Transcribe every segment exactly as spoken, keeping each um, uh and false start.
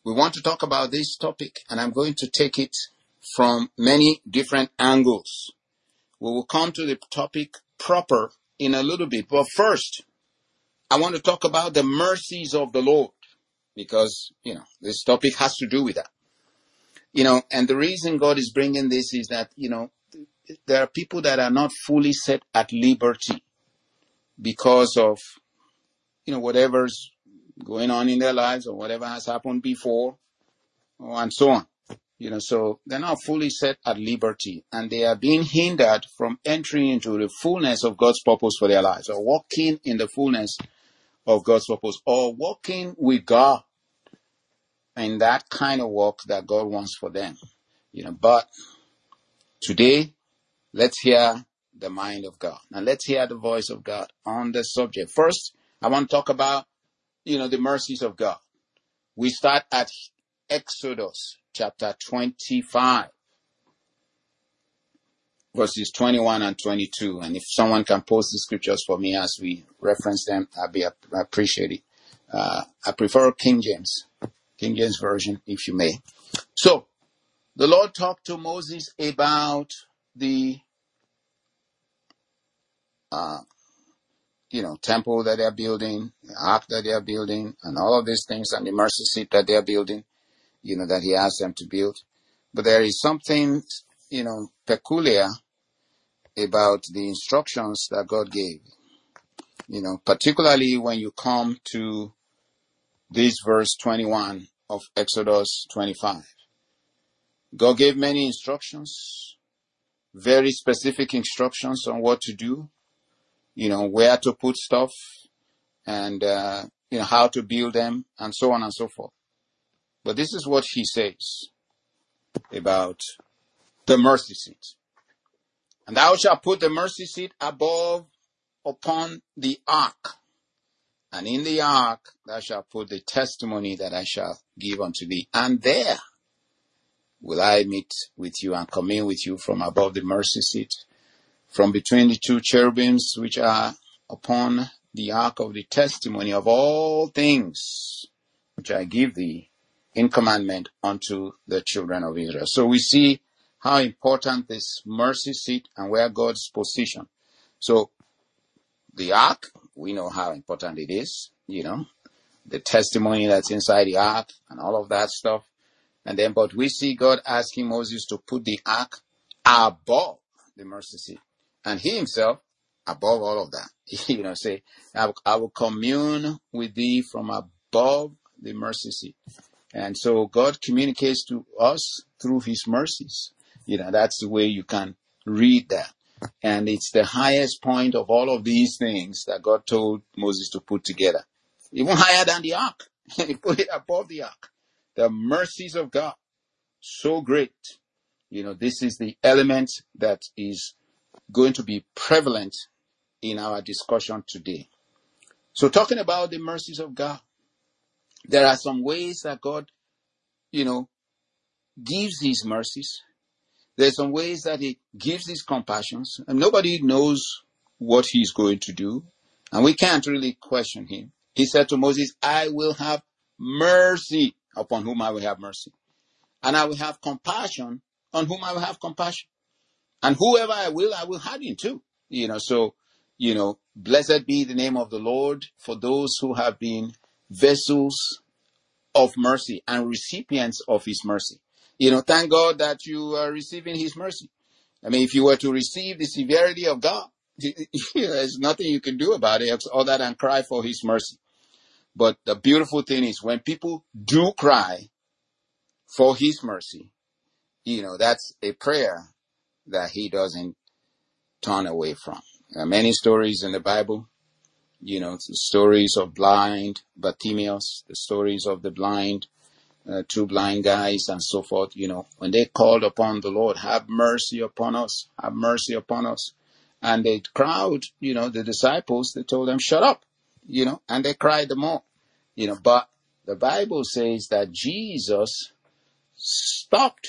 we want to talk about this topic, and I'm going to take it from many different angles. We will come to the topic proper in a little bit. But first, I want to talk about the mercies of the Lord, because, you know, this topic has to do with that. You know, and the reason God is bringing this is that, you know, there are people that are not fully set at liberty because of, you know, whatever's going on in their lives or whatever has happened before, and so on. You know, so they're not fully set at liberty, and they are being hindered from entering into the fullness of God's purpose for their lives, or walking in the fullness of God's purpose, or walking with God in that kind of walk that God wants for them. You know, but today, let's hear the mind of God, and let's hear the voice of God on the subject. First, I want to talk about, you know, the mercies of God. We start at Exodus chapter twenty-five, verses twenty-one and twenty-two. And if someone can post the scriptures for me as we reference them, I'd be I appreciate it. Uh, I prefer King James, King James Version, if you may. So, the Lord talked to Moses about the, uh, you know, temple that they're building, the ark that they're building, and all of these things, and the mercy seat that they're building, you know, that he asked them to build. But there is something, you know, peculiar about the instructions that God gave. You know, particularly when you come to this verse twenty-one of Exodus twenty-five. God gave many instructions, very specific instructions on what to do, you know, where to put stuff, and, uh, you know, how to build them, and so on and so forth. But this is what he says about the mercy seat. And thou shalt put the mercy seat above upon the ark. And in the ark thou shalt put the testimony that I shall give unto thee. And there will I meet with you and commune with you from above the mercy seat, from between the two cherubims which are upon the ark of the testimony of all things which I give thee in commandment unto the children of Israel. So we see how important this mercy seat and where God's position. So the ark, we know how important it is, you know, the testimony that's inside the ark and all of that stuff. And then, but we see God asking Moses to put the ark above the mercy seat, and he himself above all of that. You know, say, I will, I will commune with thee from above the mercy seat. And so God communicates to us through his mercies. You know, that's the way you can read that. And it's the highest point of all of these things that God told Moses to put together. Even higher than the ark. He put it above the ark. The mercies of God. So great. You know, this is the element that is going to be prevalent in our discussion today. So talking about the mercies of God, there are some ways that God, you know, gives his mercies. There's some ways that he gives his compassions, and nobody knows what he's going to do, and we can't really question him. He said to Moses, I will have mercy upon whom I will have mercy, and I will have compassion on whom I will have compassion, and whoever I will, I will harden too. You know, so, you know, blessed be the name of the Lord for those who have been vessels of mercy and recipients of his mercy. You know, thank God that you are receiving his mercy. I mean, if you were to receive the severity of God, there's nothing you can do about it other than cry for his mercy. But the beautiful thing is when people do cry for his mercy, you know, that's a prayer that he doesn't turn away from. There are many stories in the Bible, you know, the stories of blind Bartimaeus, the stories of the blind Uh, two blind guys and so forth. You know, when they called upon the Lord, have mercy upon us, have mercy upon us. And the crowd, you know, the disciples, they told them, shut up, you know, and they cried the more, you know, but the Bible says that Jesus stopped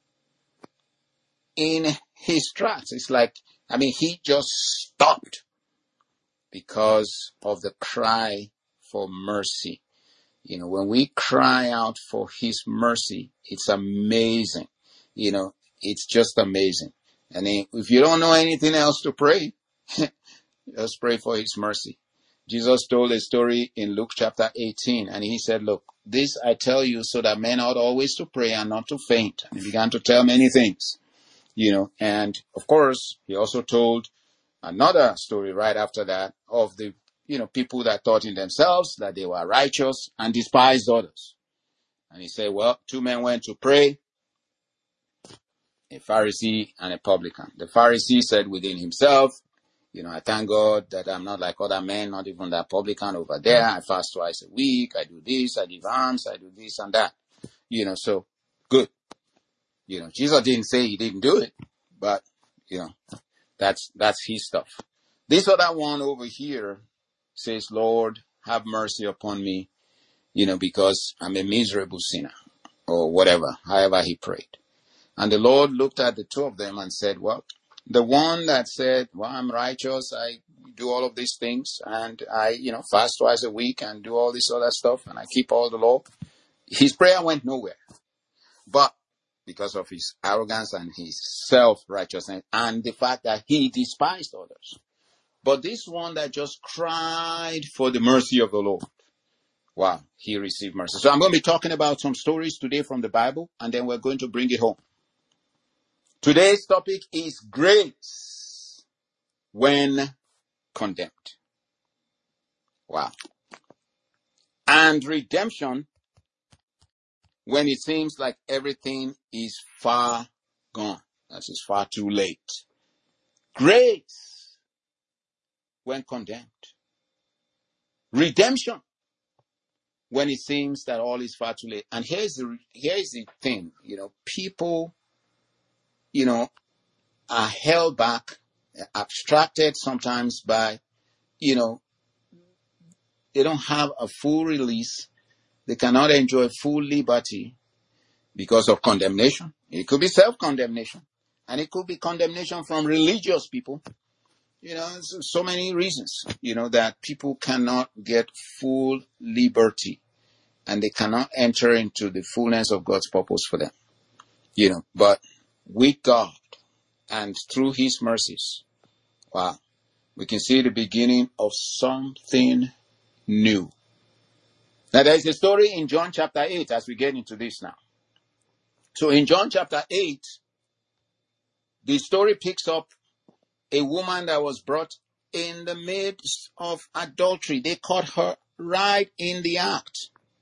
in his tracks. It's like, I mean, he just stopped because of the cry for mercy. You know, when we cry out for his mercy, it's amazing. You know, it's just amazing. And if you don't know anything else to pray, just pray for his mercy. Jesus told a story in Luke chapter eighteen, and he said, look, this I tell you so that men ought always to pray and not to faint. And he began to tell many things, you know, and of course, he also told another story right after that of the, you know, people that thought in themselves that they were righteous and despised others. And he said, well, two men went to pray, a Pharisee and a publican. The Pharisee said within himself, you know, I thank God that I'm not like other men, not even that publican over there. I fast twice a week. I do this, I give alms, I do this and that. You know, so good. You know, Jesus didn't say he didn't do it, but, you know, that's, that's his stuff. This other one over here says, Lord, have mercy upon me, you know, because I'm a miserable sinner, or whatever, however he prayed. And the Lord looked at the two of them and said, well, the one that said, well, I'm righteous, I do all of these things, and I, you know, fast twice a week and do all this other stuff, and I keep all the law, his prayer went nowhere. But because of his arrogance and his self-righteousness and the fact that he despised others. But this one that just cried for the mercy of the Lord, wow, he received mercy. So I'm going to be talking about some stories today from the Bible, and then we're going to bring it home. Today's topic is grace when condemned. Wow. And redemption when it seems like everything is far gone. That is far too late. Grace when condemned. Redemption when it seems that all is far too late. And here's the, here's the thing, you know, people, you know, are held back, abstracted sometimes by, you know, they don't have a full release. They cannot enjoy full liberty because of condemnation. It could be self-condemnation. And it could be condemnation from religious people. You know, so many reasons, you know, that people cannot get full liberty. And they cannot enter into the fullness of God's purpose for them. You know, but with God and through his mercies, wow, we can see the beginning of something new. Now, there's a story in John chapter eight as we get into this now. So in John chapter eight, the story picks up a woman that was brought in the midst of adultery. They caught her right in the act,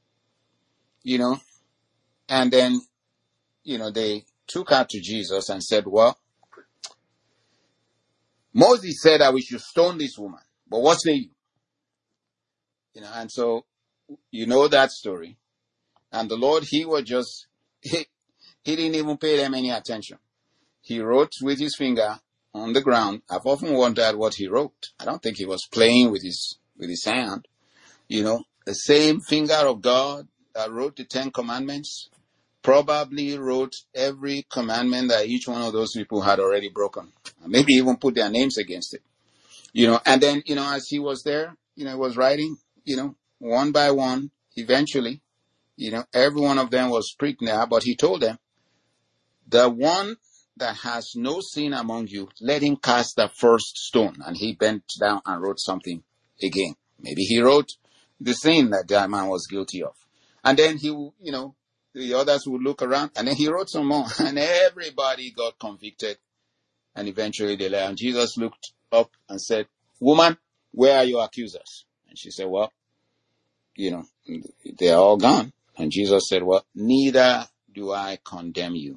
you know, and then, you know, they took her to Jesus and said, well, Moses said that we should stone this woman, but what say you? You know, and so, you know that story. And the Lord, he was just, he, he didn't even pay them any attention. He wrote with his finger on the ground. I've often wondered what he wrote. I don't think he was playing with his, with his hand. You know, the same finger of God that wrote the Ten Commandments probably wrote every commandment that each one of those people had already broken. Maybe even put their names against it. You know, and then, you know, as he was there, you know, he was writing, you know, one by one, eventually, you know, every one of them was pricked there, but he told them, the one that has no sin among you, let him cast the first stone. And he bent down and wrote something again. Maybe he wrote the sin that that man was guilty of. And then he, you know, the others would look around, and then he wrote some more, and everybody got convicted. And eventually they left. And Jesus looked up and said, woman, where are your accusers? And she said, well, you know, they're all gone. And Jesus said, well, neither do I condemn you.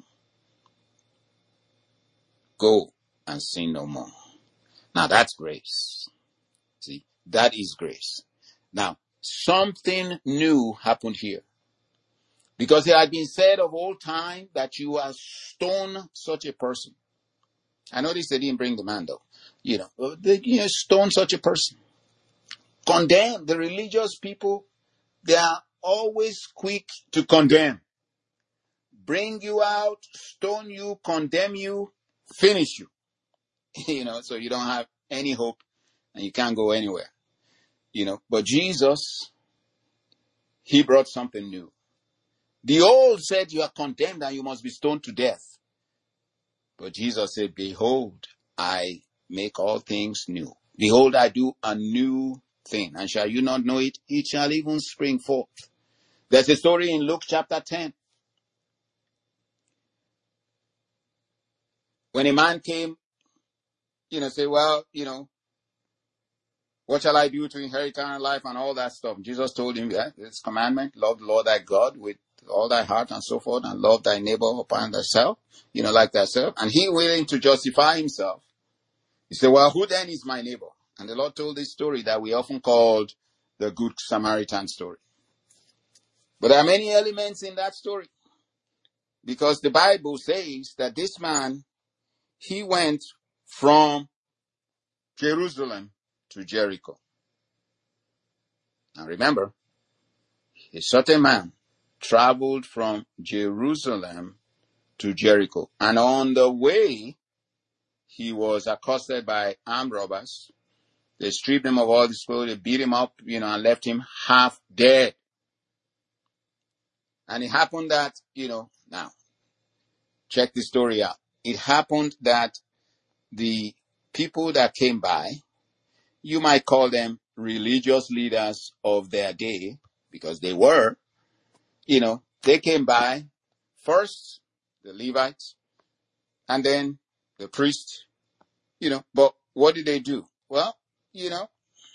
Go and sin no more. Now that's grace. See, that is grace. Now, something new happened here. Because it had been said of old time that you are stone such a person. I noticed they didn't bring the man though. You know, they you know, stone such a person. Condemn. The religious people, they are always quick to condemn. Bring you out, stone you, condemn you, finish you. You know, so you don't have any hope and you can't go anywhere. You know, but Jesus, he brought something new. The old said you are condemned and you must be stoned to death. But Jesus said, behold, I make all things new. Behold, I do a new thing. And shall you not know it? It shall even spring forth. There's a story in Luke chapter ten. When a man came, you know, say, well, you know, what shall I do to inherit eternal life and all that stuff? Jesus told him, yeah, this commandment, love the Lord thy God with all thy heart and so forth, and love thy neighbor upon thyself, you know, like thyself. And he willing to justify himself. He said, well, who then is my neighbor? And the Lord told this story that we often called the Good Samaritan story. But there are many elements in that story, because the Bible says that this man, he went from Jerusalem to Jericho. Now remember, a certain man traveled from Jerusalem to Jericho. And on the way, he was accosted by armed robbers. They stripped him of all his clothes, they beat him up, you know, and left him half dead. And it happened that, you know, now, check the story out. It happened that the people that came by, you might call them religious leaders of their day, because they were, you know, they came by first, the Levites, and then the priest, you know, but what did they do? Well, you know,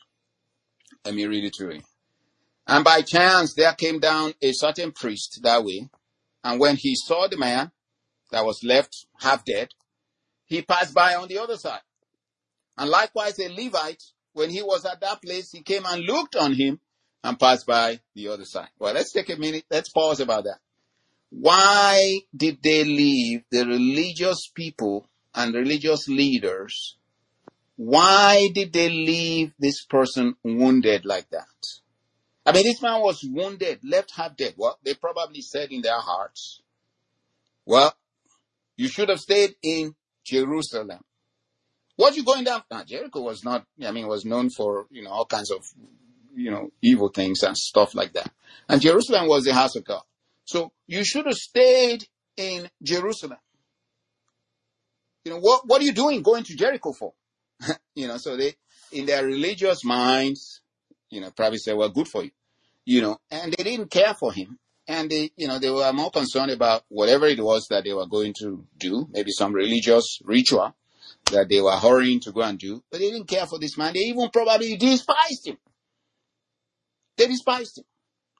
let me read it to you. And by chance, there came down a certain priest that way, and when he saw the man that was left half dead, he passed by on the other side. And likewise, a Levite, when he was at that place, he came and looked on him and passed by the other side. Well, let's take a minute. Let's pause about that. Why did they leave the religious people and religious leaders? Why did they leave this person wounded like that? I mean, this man was wounded, left half dead. Well, they probably said in their hearts, well, you should have stayed in Jerusalem. What you going down? Now, Jericho was not, I mean, was known for, you know, all kinds of, you know, evil things and stuff like that. And Jerusalem was the house of God. So you should have stayed in Jerusalem. You know, what, what are you doing going to Jericho for? You know, so they, in their religious minds, you know, probably say, well, good for you. You know, and they didn't care for him. And they, you know, they were more concerned about whatever it was that they were going to do, maybe some religious ritual that they were hurrying to go and do. But they didn't care for this man. They even probably despised him. They despised him.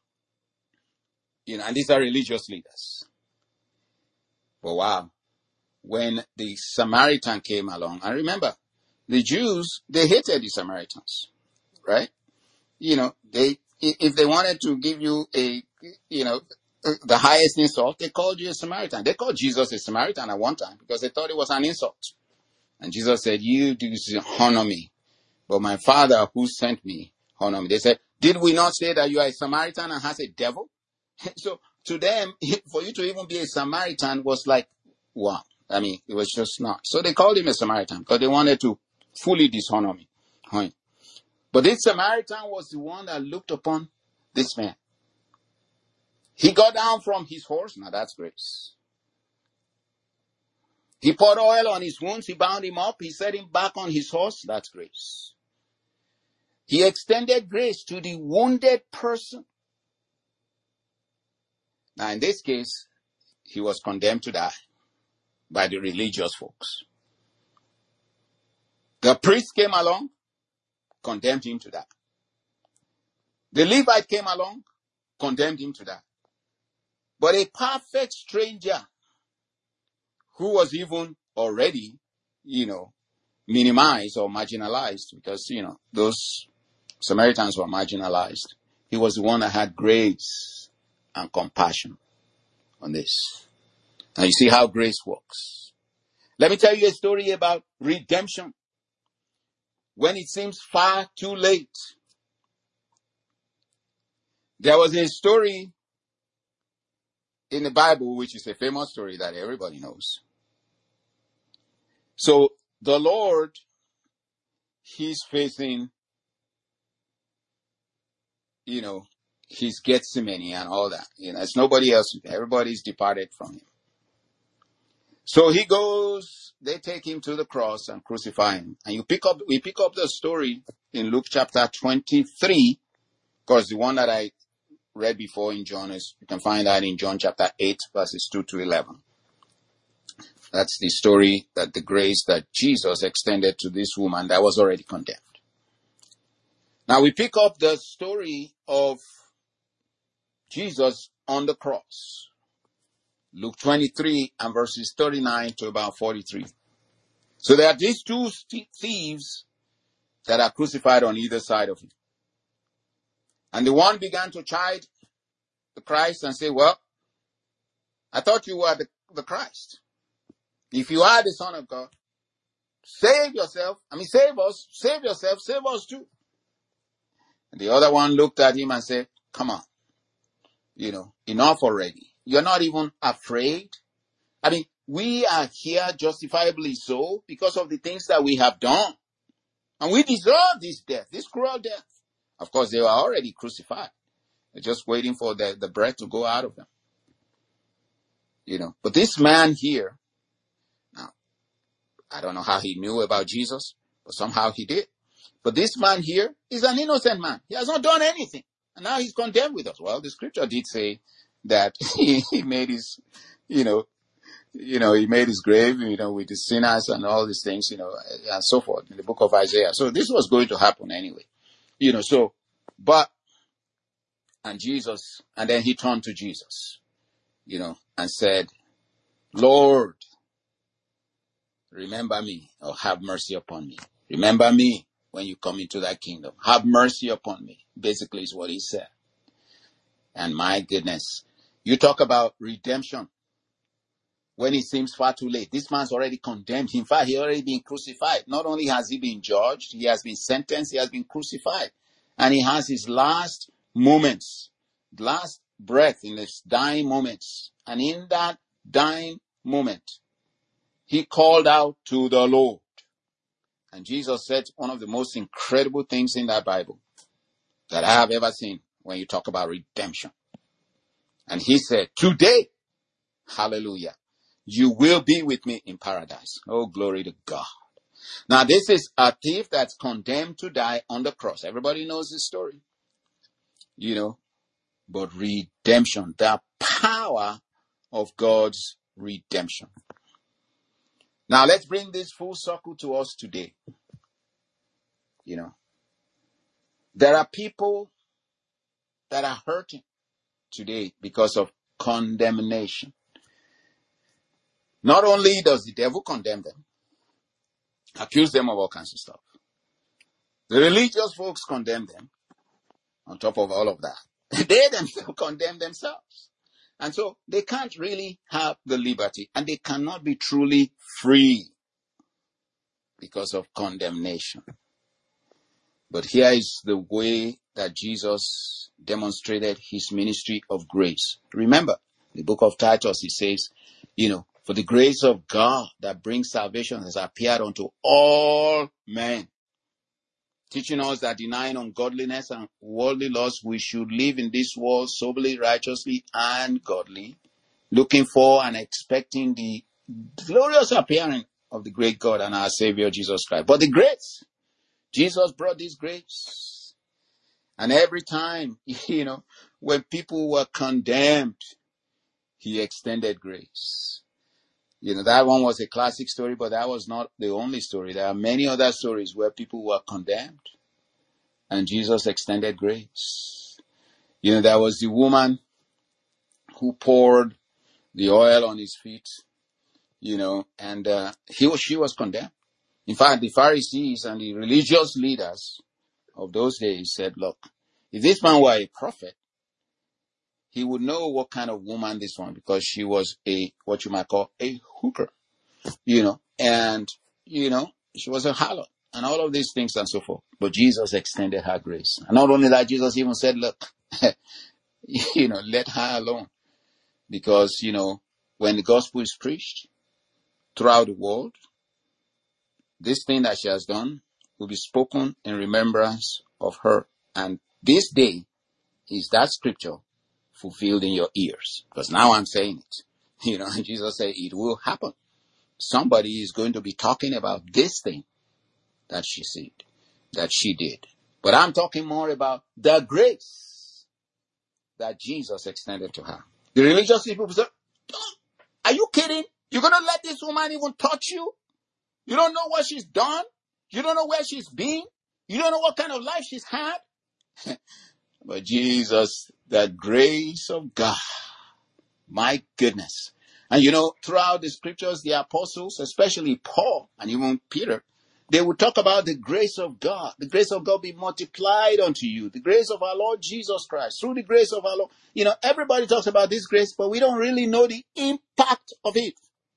You know, and these are religious leaders. But wow, when the Samaritan came along, and remember, the Jews, they hated the Samaritans, right? You know, they, if they wanted to give you a, you know, the highest insult, they called you a Samaritan. They called Jesus a Samaritan at one time because they thought it was an insult. And Jesus said, you do honor me, but my Father who sent me honor me. They said, did we not say that you are a Samaritan and has a devil? So to them, for you to even be a Samaritan was like, wow. I mean, it was just not. So they called him a Samaritan because they wanted to fully dishonor me. But this Samaritan was the one that looked upon this man. He got down from his horse. Now that's grace. He poured oil on his wounds. He bound him up. He set him back on his horse. That's grace. He extended grace to the wounded person. Now in this case, he was condemned to die by the religious folks. The priest came along, condemned him to die. The Levite came along, condemned him to die. But a perfect stranger who was even already, you know, minimized or marginalized, because, you know, those Samaritans were marginalized. He was the one that had grace and compassion on this. Now you see how grace works. Let me tell you a story about redemption when it seems far too late. There was a story in the Bible, which is a famous story that everybody knows. So the Lord, he's facing, you know, his Gethsemane and all that. You know, it's nobody else. Everybody's departed from him. So he goes, they take him to the cross and crucify him. And you pick up, we pick up the story in Luke chapter twenty-three, because the one that I read before in John is, you can find that in John chapter eight, verses two to eleven. That's the story that the grace that Jesus extended to this woman that was already condemned. Now we pick up the story of Jesus on the cross. Luke twenty-three and verses thirty-nine to about forty-three. So there are these two thieves that are crucified on either side of him. And the one began to chide the Christ and say, well, I thought you were the, the Christ. If you are the Son of God, save yourself. I mean, save us, save yourself, save us too. And the other one looked at him and said, come on, you know, enough already. You're not even afraid. I mean, we are here justifiably so because of the things that we have done. And we deserve this death, this cruel death. Of course, they were already crucified. They're just waiting for the, the breath to go out of them. You know, but this man here, now, I don't know how he knew about Jesus, but somehow he did. But this man here is an innocent man. He has not done anything. And now he's condemned with us. Well, the scripture did say that he, he made his, you know, you know, he made his grave, you know, with the sinners and all these things, you know, and so forth in the book of Isaiah. So this was going to happen anyway, you know, so, but, and Jesus, and then he turned to Jesus, you know, and said, Lord, remember me or have mercy upon me. Remember me when you come into that kingdom. Have mercy upon me, basically is what he said. And my goodness, you talk about redemption when it seems far too late. This man's already condemned. In fact, he already been crucified. Not only has he been judged, he has been sentenced, he has been crucified. And he has his last moments, last breath in his dying moments. And in that dying moment, he called out to the Lord. And Jesus said one of the most incredible things in that Bible that I have ever seen when you talk about redemption. And he said, today, hallelujah, you will be with me in paradise. Oh, glory to God. Now, this is a thief that's condemned to die on the cross. Everybody knows this story. You know, but redemption, the power of God's redemption. Now, let's bring this full circle to us today. You know, there are people that are hurting today because of condemnation. Not only does the devil condemn them, accuse them of all kinds of stuff. The religious folks condemn them on top of all of that. They themselves condemn themselves. And so they can't really have the liberty and they cannot be truly free because of condemnation. But here is the way that Jesus demonstrated his ministry of grace. Remember, the book of Titus, it says, you know, for the grace of God that brings salvation has appeared unto all men, teaching us that denying ungodliness and worldly lusts, we should live in this world soberly, righteously, and godly, looking for and expecting the glorious appearing of the great God and our Savior Jesus Christ. But the grace, Jesus brought this grace. And every time, you know, when people were condemned, he extended grace. You know, that one was a classic story, but that was not the only story. There are many other stories where people were condemned and Jesus extended grace. You know, there was the woman who poured the oil on his feet, you know, and uh, he was, she was condemned. In fact, the Pharisees and the religious leaders of those days said, look, if this man were a prophet, he would know what kind of woman this one, because she was a, what you might call a hooker, you know, and, you know, she was a harlot and all of these things and so forth. But Jesus extended her grace. And not only that, Jesus even said, look, you know, let her alone. Because, you know, when the gospel is preached throughout the world, this thing that she has done will be spoken in remembrance of her. And this day is that scripture fulfilled in your ears? Because now I'm saying it. You know, and Jesus said it will happen. Somebody is going to be talking about this thing that she said, that she did. But I'm talking more about the grace that Jesus extended to her. The religious people say, are you kidding? You're going to let this woman even touch you? You don't know what she's done? You don't know where she's been? You don't know what kind of life she's had? But Jesus, the grace of God, my goodness. And you know, throughout the scriptures, the apostles, especially Paul and even Peter, they would talk about the grace of God. The grace of God be multiplied unto you. The grace of our Lord Jesus Christ. Through the grace of our Lord. You know, everybody talks about this grace, but we don't really know the impact of it.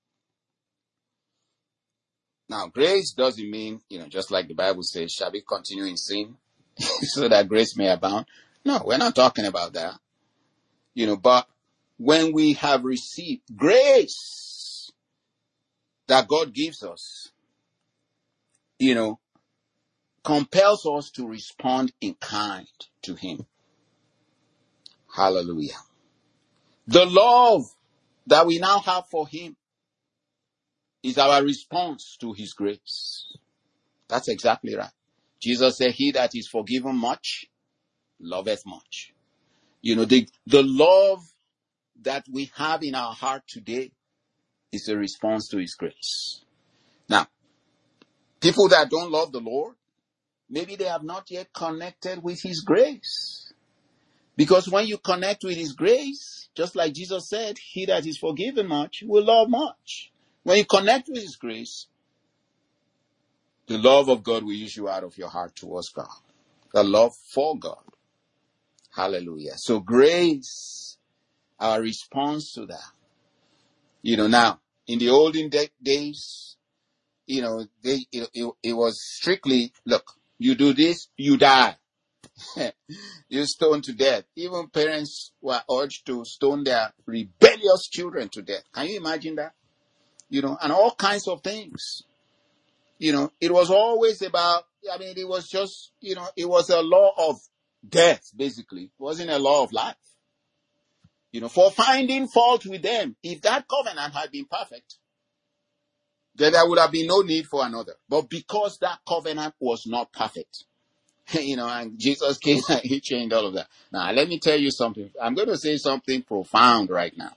Now, grace doesn't mean, you know, just like the Bible says, shall we continue in sin so that grace may abound? No, we're not talking about that. You know, but when we have received grace that God gives us, you know, compels us to respond in kind to him. Hallelujah. The love that we now have for him is our response to his grace. That's exactly right. Jesus said, he that is forgiven much, loveth much. You know, the, the love that we have in our heart today is a response to his grace. Now, people that don't love the Lord, maybe they have not yet connected with his grace. Because when you connect with his grace, just like Jesus said, he that is forgiven much will love much. When you connect with his grace, the love of God will issue out of your heart towards God. The love for God. Hallelujah. So grace, our response to that. You know, now, in the olden de- days, you know, they, it, it, it was strictly, look, you do this, you die. You're stoned to death. Even parents were urged to stone their rebellious children to death. Can you imagine that? You know, and all kinds of things. You know, it was always about, I mean, it was just, you know, it was a law of death, basically. It wasn't a law of life. You know, for finding fault with them. If that covenant had been perfect, then there would have been no need for another. But because that covenant was not perfect, you know, and Jesus came and he changed all of that. Now, let me tell you something. I'm going to say something profound right now.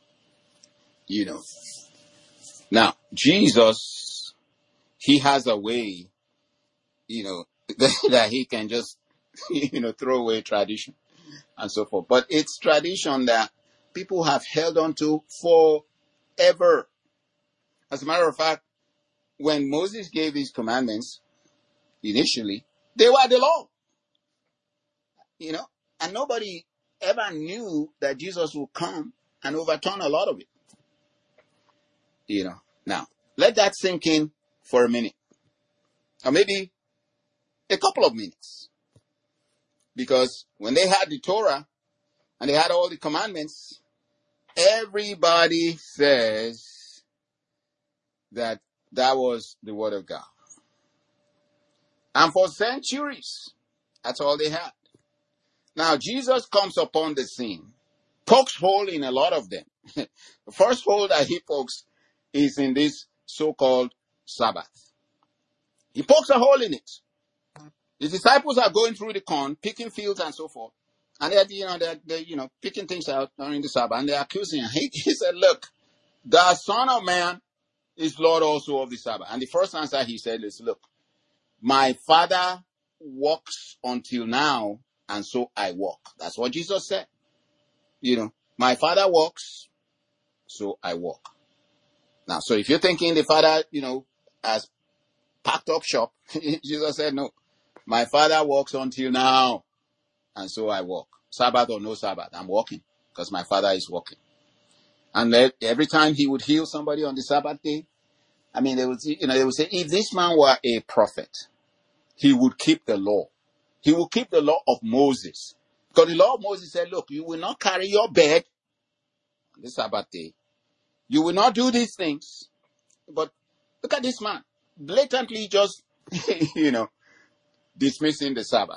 You know, now, Jesus, he has a way, you know, that he can just, you know, throw away tradition and so forth. But it's tradition that people have held on to forever. As a matter of fact, when Moses gave his commandments initially, they were the law. You know, and nobody ever knew that Jesus would come and overturn a lot of it. You know, now, let that sink in for a minute. Or maybe a couple of minutes. Because when they had the Torah and they had all the commandments, everybody says that that was the word of God. And for centuries, that's all they had. Now, Jesus comes upon the scene, pokes hole in a lot of them. The first hole that he pokes is in this so-called Sabbath. He pokes a hole in it. The disciples are going through the corn, picking fields and so forth. And they're, you know, they're, they're, you know, picking things out during the Sabbath. And they're accusing him. He, he said, look, the Son of Man is Lord also of the Sabbath. And the first answer he said is, look, my Father walks until now, and so I walk. That's what Jesus said. You know, my Father walks, so I walk. Now, so if you're thinking the Father, you know, has packed up shop, Jesus said, no, my Father walks until now, and so I walk. Sabbath or no Sabbath, I'm walking because my Father is walking. And every time he would heal somebody on the Sabbath day, I mean, they would, you know, they would say, if this man were a prophet, he would keep the law. He will keep the law of Moses. Because the law of Moses said, look, you will not carry your bed on the Sabbath day. You will not do these things. But look at this man. Blatantly just, you know, dismissing the Sabbath.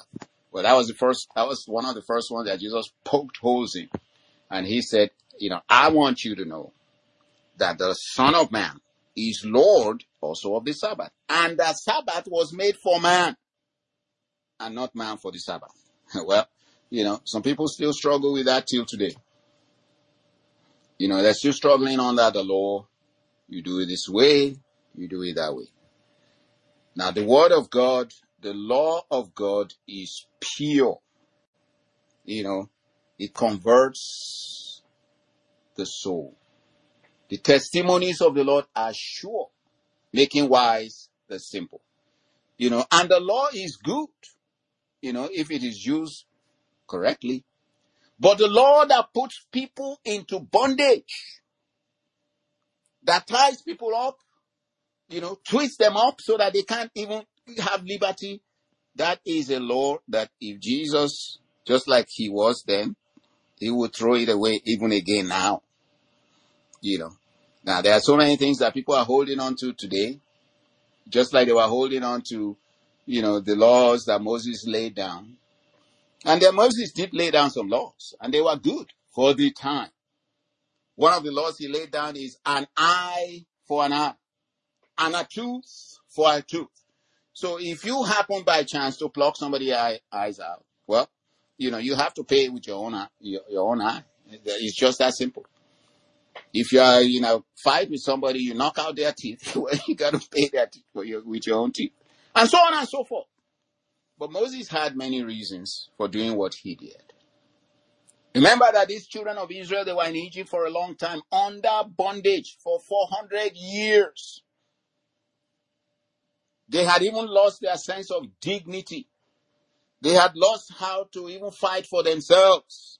Well, that was the first, that was one of the first ones that Jesus poked holes in. And he said, you know, I want you to know that the Son of Man is Lord also of the Sabbath. And the Sabbath was made for man and not man for the Sabbath. Well, you know, some people still struggle with that till today. You know, they're still struggling under the law. You do it this way, you do it that way. Now, the word of God, the law of God is pure. You know, it converts the soul. The testimonies of the Lord are sure, making wise the simple. You know, and the law is good, you know, if it is used correctly. But the law that puts people into bondage, that ties people up, you know, twists them up so that they can't even have liberty, that is a law that if Jesus, just like he was then, he would throw it away even again now. You know. Now, there are so many things that people are holding on to today, just like they were holding on to, you know, the laws that Moses laid down. And then Moses did lay down some laws, and they were good for the time. One of the laws he laid down is an eye for an eye, and a tooth for a tooth. So if you happen by chance to pluck somebody's eye, eyes out, well, you know, you have to pay with your own eye, your, your own eye. It's just that simple. If you are, you know, fight with somebody, you knock out their teeth, well, you got to pay that for your, with your own teeth, and so on and so forth. But Moses had many reasons for doing what he did. Remember that these children of Israel, they were in Egypt for a long time, under bondage for four hundred years. They had even lost their sense of dignity. They had lost how to even fight for themselves.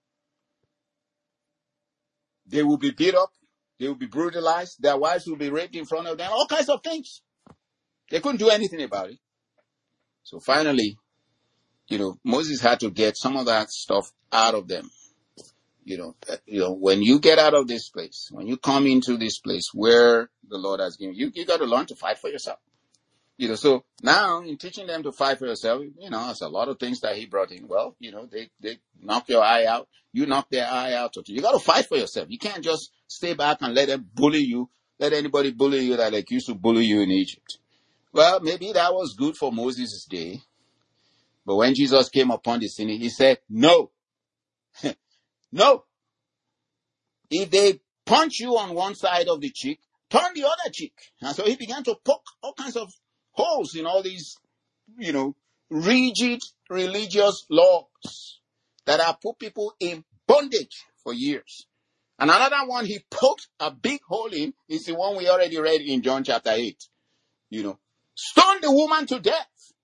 They will be beat up. They will be brutalized. Their wives will be raped in front of them. All kinds of things. They couldn't do anything about it. So finally, you know, Moses had to get some of that stuff out of them. You know, uh, you know, when you get out of this place, when you come into this place where the Lord has given you, you got to learn to fight for yourself. You know, so now in teaching them to fight for yourself, you know, there's a lot of things that he brought in. Well, you know, they, they knock your eye out. You knock their eye out. You got to fight for yourself. You can't just stay back and let them bully you. Let anybody bully you that like used to bully you in Egypt. Well, maybe that was good for Moses' day. But when Jesus came upon the scene, he said, no, no. If they punch you on one side of the cheek, turn the other cheek. And so he began to poke all kinds of holes in all these, you know, rigid religious laws that have put people in bondage for years. And another one he poked a big hole in is the one we already read in John chapter eight. You know, stone the woman to death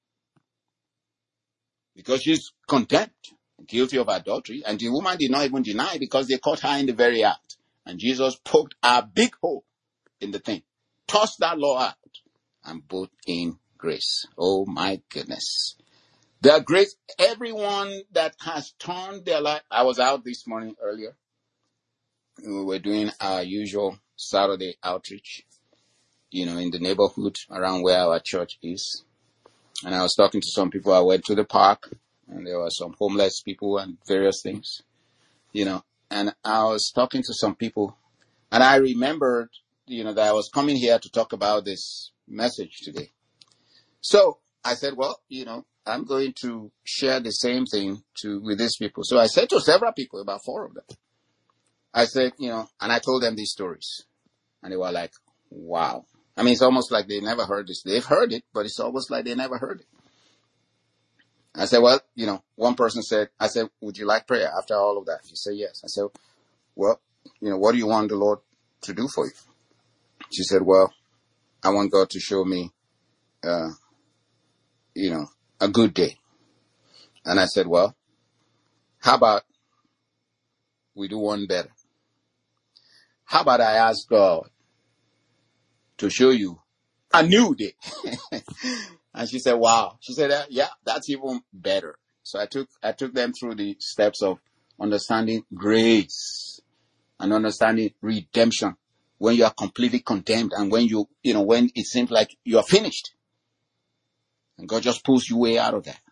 because she's condemned, guilty of adultery. And the woman did not even deny because they caught her in the very act. And Jesus poked a big hole in the thing, tossed that law out, and put in grace. Oh my goodness. The grace, everyone that has turned their life. I was out this morning earlier. We were doing our usual Saturday outreach, you know, in the neighborhood around where our church is. And I was talking to some people. I went to the park, and there were some homeless people and various things, you know. And I was talking to some people, and I remembered, you know, that I was coming here to talk about this message today. So I said, well, you know, I'm going to share the same thing to with these people. So I said to several people, about four of them, I said, you know, and I told them these stories. And they were like, wow. I mean, it's almost like they never heard this. They've heard it, but it's almost like they never heard it. I said, well, you know, one person said, I said, would you like prayer after all of that? She said, yes. I said, well, you know, what do you want the Lord to do for you? She said, well, I want God to show me, uh, you know, a good day. And I said, well, how about we do one better? How about I ask God to show you a new day? And she said, wow. She said, uh, yeah, that's even better. So I took, I took them through the steps of understanding grace and understanding redemption when you are completely condemned and when you, you know, when it seems like you are finished and God just pulls you way out of that.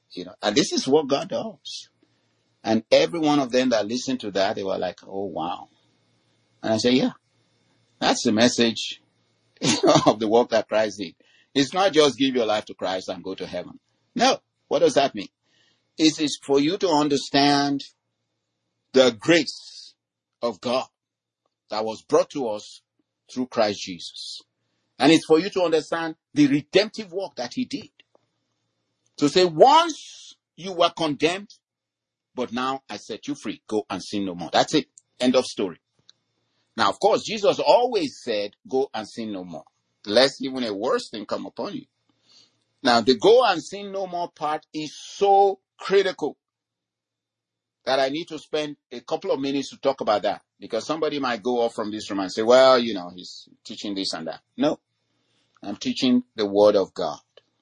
You know, and this is what God does. And every one of them that listened to that, they were like, oh, wow. And I say, yeah, that's the message of the work that Christ did. It's not just give your life to Christ and go to heaven. No. What does that mean? It is for you to understand the grace of God that was brought to us through Christ Jesus. And it's for you to understand the redemptive work that he did. To say, once you were condemned, but now I set you free. Go and sin no more. That's it. End of story. Now, of course, Jesus always said, go and sin no more, lest even a worse thing come upon you. Now, the go and sin no more part is so critical that I need to spend a couple of minutes to talk about that, because somebody might go off from this room and say, well, you know, he's teaching this and that. No, I'm teaching the word of God.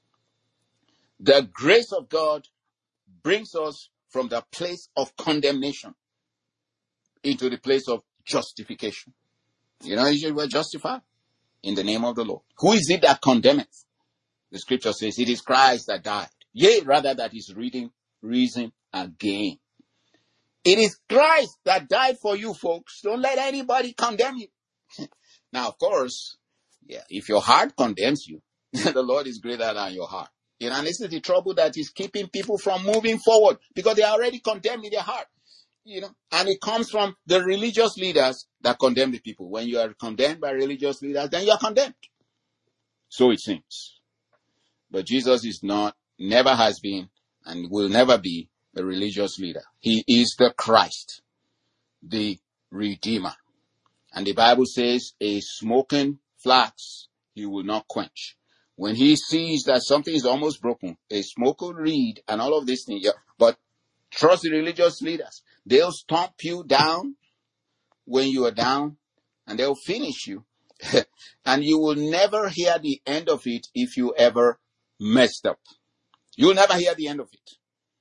The grace of God brings us from the place of condemnation into the place of justification. You know, you were justified in the name of the Lord. Who is it that condemneth? The scripture says it is Christ that died. Yea, rather that is reading, reason again. It is Christ that died for you, folks. Don't let anybody condemn you. Now, of course, yeah, if your heart condemns you, the Lord is greater than your heart. You know, and this is the trouble that is keeping people from moving forward, because they are already condemned in their heart. You know, and it comes from the religious leaders that condemn the people. When you are condemned by religious leaders, then you are condemned. So it seems. But Jesus is not, never has been, and will never be a religious leader. He is the Christ, the Redeemer. And the Bible says, a smoking flax he will not quench. When he sees that something is almost broken, a smoking reed and all of these things, yeah, but trust the religious leaders. They'll stomp you down when you are down, and they'll finish you. And you will never hear the end of it if you ever messed up. You'll never hear the end of it.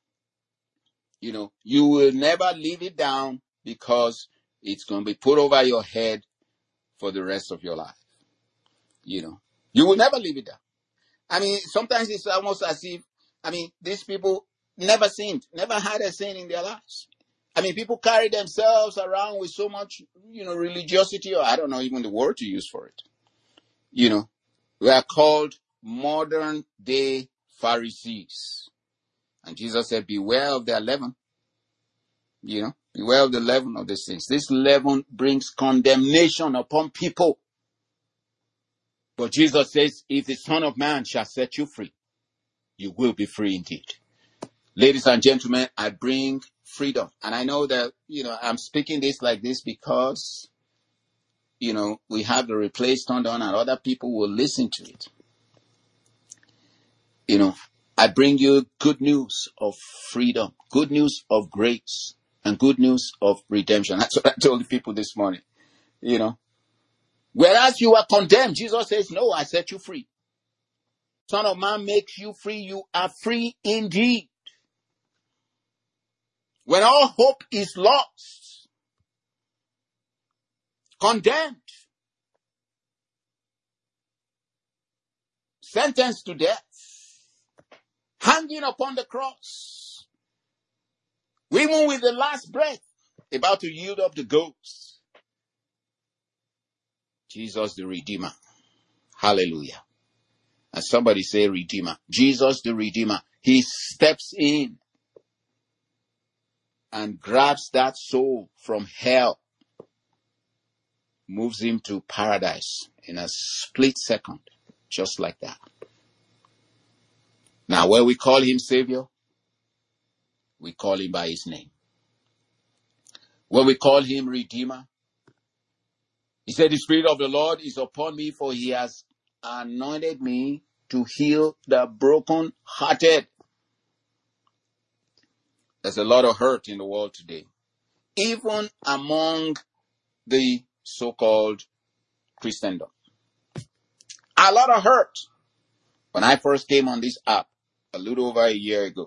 You know, you will never leave it down, because it's going to be put over your head for the rest of your life. You know, you will never leave it down. I mean, sometimes it's almost as if, I mean, these people never sinned, never had a sin in their lives. I mean, people carry themselves around with so much, you know, religiosity, or I don't know even the word to use for it. You know, we are called modern day Pharisees. And Jesus said, beware of their leaven. You know, beware of the leaven of these things. This leaven brings condemnation upon people. But Jesus says, if the Son of Man shall set you free, you will be free indeed. Ladies and gentlemen, I bring freedom. And I know that, you know, I'm speaking this like this because, you know, we have the replays turned on and other people will listen to it. You know, I bring you good news of freedom, good news of grace, and good news of redemption. That's what I told the people this morning. You know, whereas you are condemned, Jesus says, no, I set you free. Son of Man makes you free. You are free indeed. When all hope is lost, condemned, sentenced to death, hanging upon the cross, even with the last breath, about to yield up the ghost, Jesus the Redeemer. Hallelujah. And somebody say Redeemer. Jesus the Redeemer. He steps in and grabs that soul from hell, moves him to paradise in a split second, just like that. Now, when we call him Savior, we call him by his name. When we call him Redeemer, he said, the Spirit of the Lord is upon me, for he has anointed me to heal the broken-hearted. There's a lot of hurt in the world today, even among the so-called Christendom. A lot of hurt. When I first came on this app, a little over a year ago,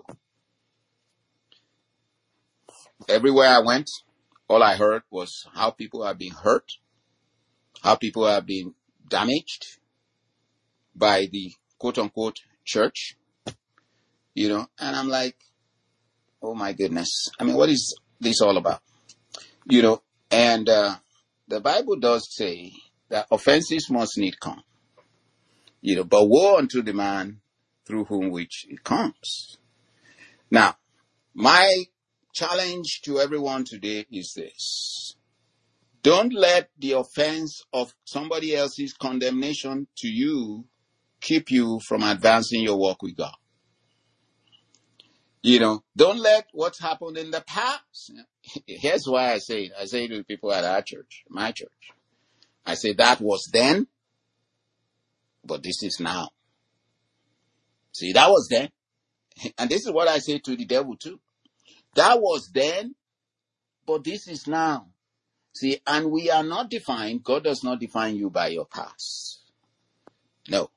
everywhere I went, all I heard was how people are being hurt, how people are being damaged by the quote-unquote church, You know, and I'm like, oh my goodness. I mean, what is this all about? You know, and uh, the Bible does say that offenses must need come. You know, but woe unto the man through whom which it comes. Now, my challenge to everyone today is this. Don't let the offense of somebody else's condemnation to you keep you from advancing your walk with God. You know, don't let what's happened in the past. Here's why I say it. I say it to people at our church, my church. I say that was then, but this is now. See, that was then. And this is what I say to the devil too. That was then, but this is now. See, and we are not defined. God does not define you by your past. No.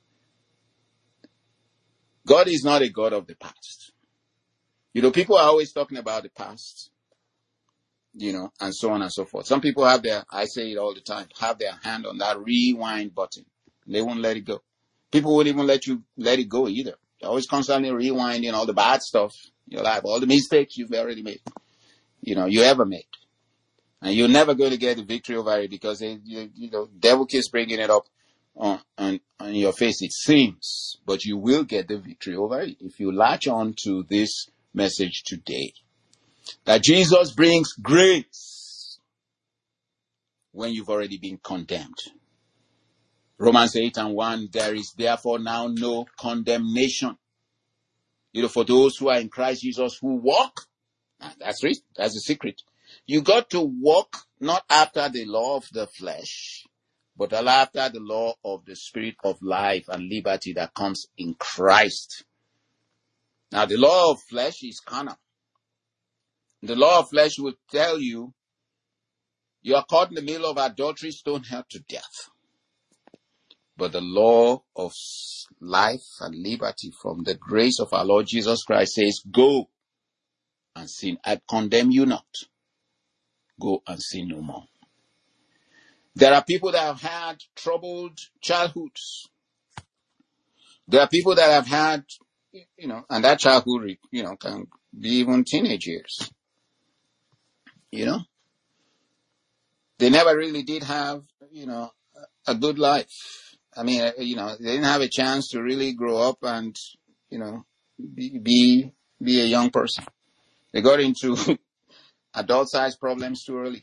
God is not a God of the past. You know, people are always talking about the past, you know, and so on and so forth. Some people have their, I say it all the time, have their hand on that rewind button. They won't let it go. People won't even let you let it go either. They're always constantly rewinding all the bad stuff in your life, all the mistakes you've already made, you know, you ever made. And you're never going to get the victory over it because, they, you, you know, devil keeps bringing it up on, on, on your face, it seems. But you will get the victory over it if you latch on to this message today. That Jesus brings grace when you've already been condemned. Romans eight and one, there is therefore now no condemnation. You know, for those who are in Christ Jesus who walk, that's it, that's the secret. You got to walk not after the law of the flesh, but after the law of the spirit of life and liberty that comes in Christ. Now, the law of flesh is carnal. The law of flesh will tell you, you are caught in the middle of adultery, stoned her to death. But the law of life and liberty from the grace of our Lord Jesus Christ says, go and sin. I condemn you not. Go and sin no more. There are people that have had troubled childhoods. There are people that have had, you know, and that childhood, you know, can be even teenage years. You know, they never really did have, you know, a good life. I mean, you know, they didn't have a chance to really grow up and, you know, be be, be a young person. They got into adult-sized problems too early.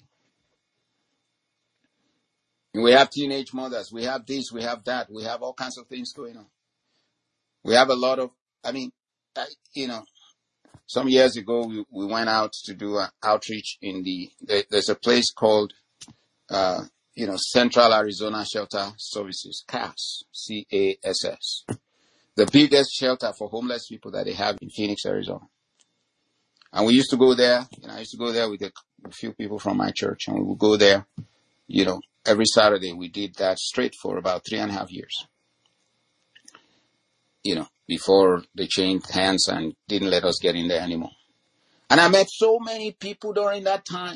We have teenage mothers. We have this. We have that. We have all kinds of things going on. We have a lot of, I mean, I, you know, some years ago, we, we went out to do an outreach in the, there, there's a place called, uh, you know, Central Arizona Shelter Services, C A S, C A S S. The biggest shelter for homeless people that they have in Phoenix, Arizona. And we used to go there, you know, I used to go there with a, a few people from my church, and we would go there, you know, every Saturday. We did that straight for about three and a half years. You know, before they changed hands and didn't let us get in there anymore. And I met so many people during that time.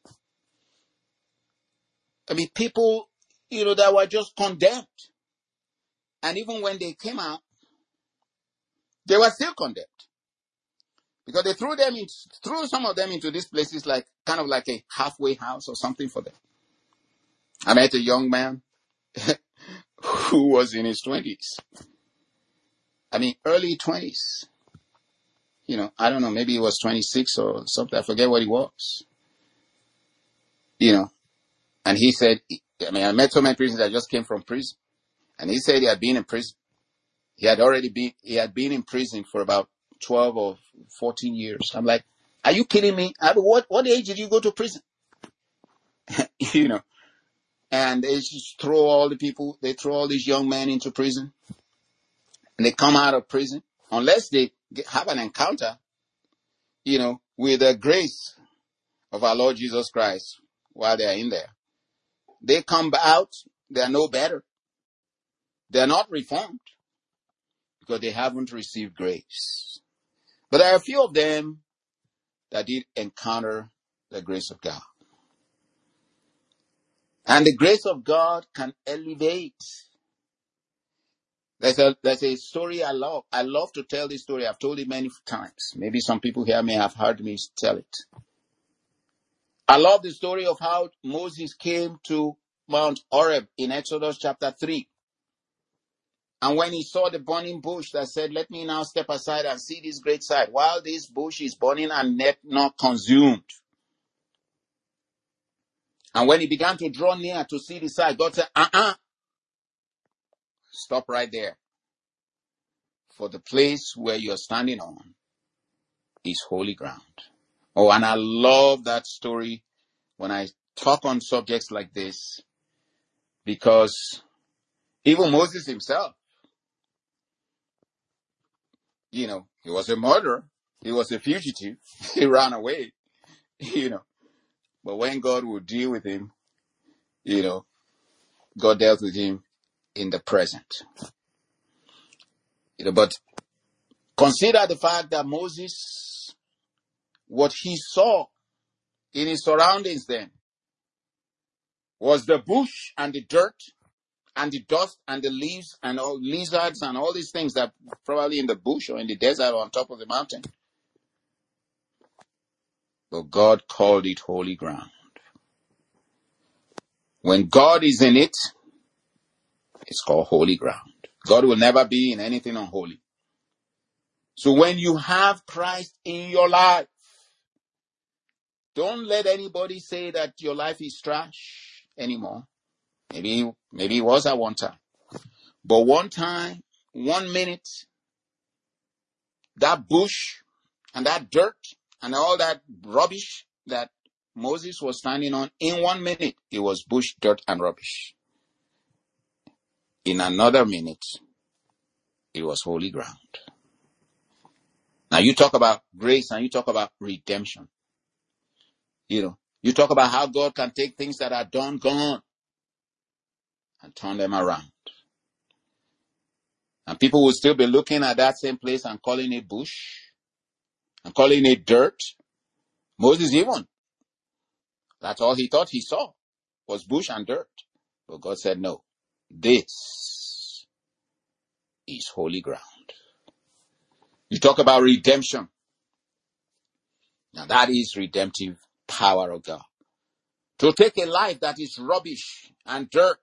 I mean, people, you know, that were just condemned. And even when they came out, they were still condemned. Because they threw them in, threw some of them into these places like, kind of like a halfway house or something for them. I met a young man who was in his twenties. I mean, early twenties. You know, I don't know, maybe he was twenty-six or something. I forget what he was. You know, and he said, I mean, I met so many prisoners that just came from prison. And he said he had been in prison. He had already been, he had been in prison for about twelve or fourteen years. I'm like, are you kidding me? I mean, what, what age did you go to prison? You know, and they just throw all the people, they throw all these young men into prison. And they come out of prison, unless they get, have an encounter, you know, with the grace of our Lord Jesus Christ while they are in there. They come out, they are no better. They are not reformed because they haven't received grace. But there are a few of them that did encounter the grace of God. And the grace of God can elevate. There's a, there's a story I love. I love to tell this story. I've told it many times. Maybe some people here may have heard me tell it. I love the story of how Moses came to Mount Horeb in Exodus chapter three. And when he saw the burning bush that said, let me now step aside and see this great sight, while this bush is burning and yet not consumed. And when he began to draw near to see the sight, God said, uh-uh, stop right there. For the place where you're standing on is holy ground. Oh, and I love that story when I talk on subjects like this, because even Moses himself, you know, he was a murderer. He was a fugitive. He ran away, you know. But when God would deal with him, you know, God dealt with him in the present. You know, but consider the fact that Moses, what he saw in his surroundings then was the bush and the dirt and the dust and the leaves and all lizards and all these things that probably in the bush or in the desert or on top of the mountain. But God called it holy ground. When God is in it, it's called holy ground. God will never be in anything unholy. So when you have Christ in your life, don't let anybody say that your life is trash anymore. Maybe, maybe it was at one time. But one time, one minute, that bush and that dirt and all that rubbish that Moses was standing on, in one minute, it was bush, dirt, and rubbish. In another minute, it was holy ground. Now you talk about grace and you talk about redemption. You know, you talk about how God can take things that are done, gone, and turn them around. And people will still be looking at that same place and calling it bush and calling it dirt. Moses even, that's all he thought he saw was bush and dirt. But God said, no, this is holy ground. You talk about redemption. Now that is redemptive power of God. To take a life that is rubbish and dirt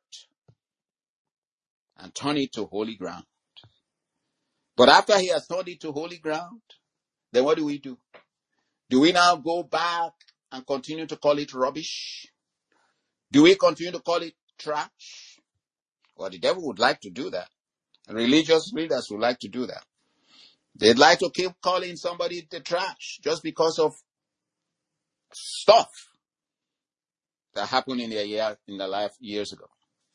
and turn it to holy ground. But after he has turned it to holy ground, then what do we do? Do we now go back and continue to call it rubbish? Do we continue to call it trash? Well, the devil would like to do that. And religious leaders would like to do that. They'd like to keep calling somebody the trash just because of stuff that happened in their year, in their life years ago.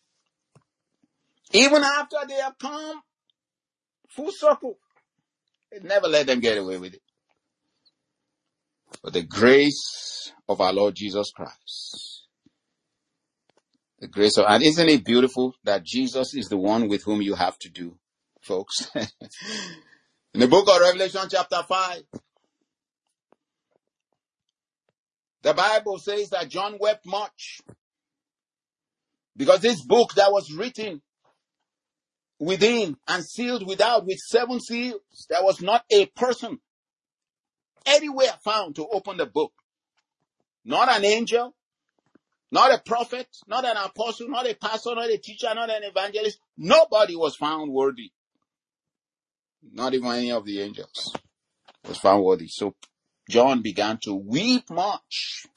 Even after they have come full circle, they never let them get away with it. But the grace of our Lord Jesus Christ, the grace of, and isn't it beautiful that Jesus is the one with whom you have to do, folks? In the book of Revelation chapter five, the Bible says that John wept much because this book that was written within and sealed without with seven seals, there was not a person anywhere found to open the book. Not an angel, not a prophet, not an apostle, not a pastor, not a teacher, not an evangelist. Nobody was found worthy. Not even any of the angels was found worthy. So John began to weep much.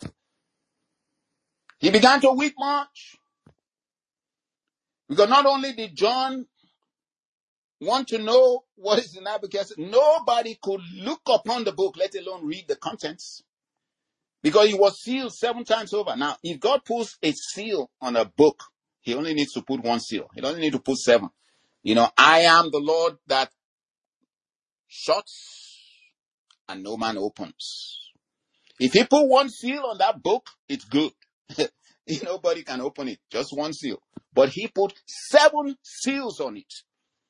He began to weep much. Because not only did John want to know what is in that book, nobody could look upon the book, let alone read the contents. Because it was sealed seven times over. Now, if God puts a seal on a book, he only needs to put one seal. He doesn't need to put seven. You know, I am the Lord that shuts and no man opens. If he put one seal on that book, it's good. Nobody can open it. Just one seal. But he put seven seals on it.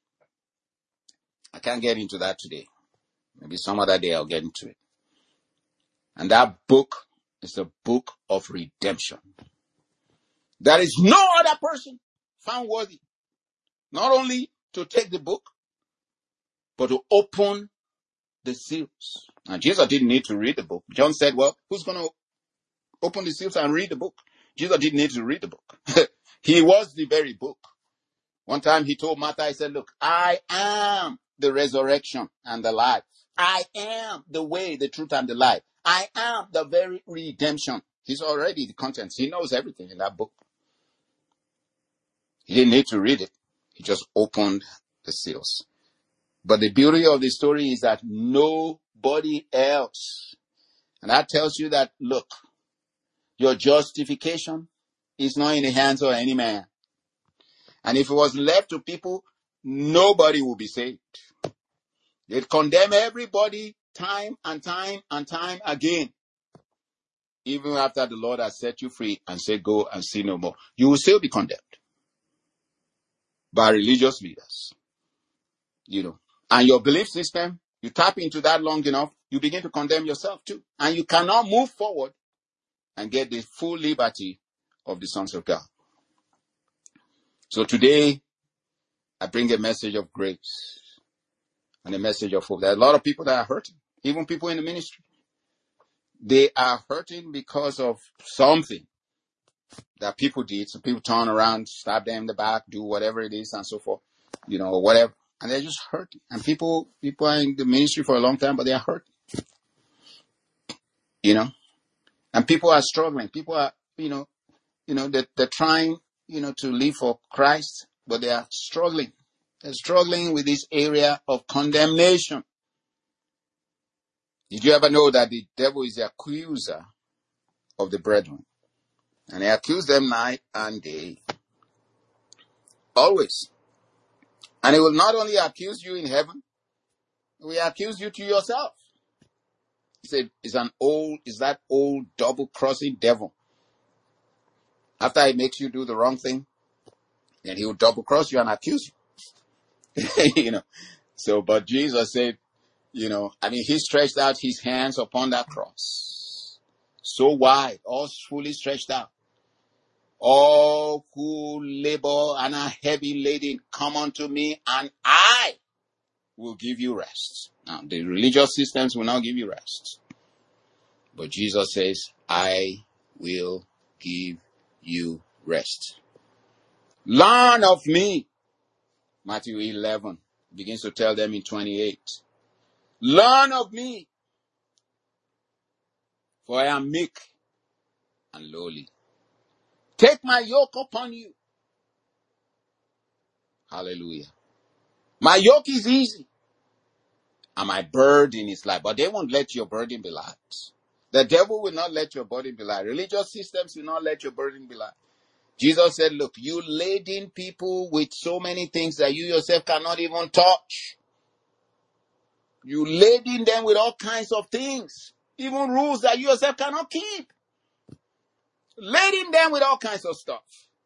I can't get into that today. Maybe some other day I'll get into it. And that book is the book of redemption. There is no other person found worthy. Not only to take the book, but to open the seals. And Jesus didn't need to read the book. John said, well, who's going to open the seals and read the book? Jesus didn't need to read the book. He was the very book. One time he told Martha, he said, look, I am the resurrection and the life. I am the way, the truth, and the life. I am the very redemption. He's already the contents. He knows everything in that book. He didn't need to read it. He just opened the seals. But the beauty of the story is that nobody else. And that tells you that, look, your justification is not in the hands of any man. And if it was left to people, nobody will be saved. They'd condemn everybody time and time and time again. Even after the Lord has set you free and said, go and sin no more. You will still be condemned by religious leaders. You know, and your belief system, you tap into that long enough, you begin to condemn yourself too. And you cannot move forward and get the full liberty of the sons of God. So today, I bring a message of grace and a message of hope. There are a lot of people that are hurting, even people in the ministry. They are hurting because of something that people did. So people turn around, stab them in the back, do whatever it is and so forth, you know, whatever. And they're just hurting. And people, people are in the ministry for a long time, but they are hurting, you know. And people are struggling. People are, you know, you know, they're, they're trying, you know, to live for Christ, but they are struggling. They're struggling with this area of condemnation. Did you ever know that the devil is the accuser of the brethren? And he accuses them night and day. Always. And he will not only accuse you in heaven, he will accuse you to yourself. He said, it's an old, is that old double-crossing devil. After he makes you do the wrong thing, then he will double-cross you and accuse you. You know. So, but Jesus said, you know, I mean, he stretched out his hands upon that cross. So wide, all fully stretched out. All who labor and are heavy laden, come unto me, and I will give you rest. Now, the religious systems will not give you rest. But Jesus says, I will give you rest. Learn of me. Matthew eleven begins to tell them in twenty-eight. Learn of me, for I am meek and lowly. Take my yoke upon you. Hallelujah. My yoke is easy, and my burden is light. But they won't let your burden be light. The devil will not let your burden be light. Religious systems will not let your burden be light. Jesus said, look, you laden people with so many things that you yourself cannot even touch. You laden them with all kinds of things, even rules that you yourself cannot keep. Laden them with all kinds of stuff.